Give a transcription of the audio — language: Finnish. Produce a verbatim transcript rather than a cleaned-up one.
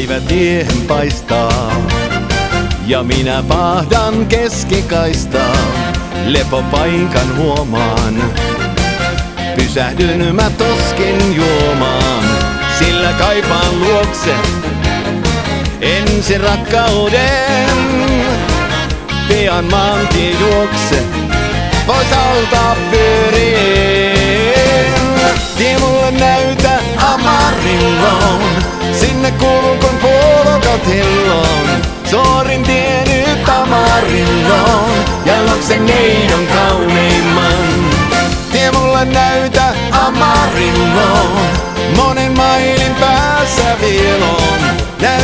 Päivä tiehen paistaa ja minä pahdan keskikaistaa. Lepopaikan huomaan, pysähdyn mä toskin juomaan, sillä kaipaan luokse ensin rakkauden. Pian maantie juokse, pois alta pyrin. Tie mulle näytä Amarilloon, sinne kuulun kun polkat hilloon. Suorin tie nyt Amarilloon, ja luokse neidon kauneimman. Tie mulle näytä Amarilloon, monen mailin päässä vielä on.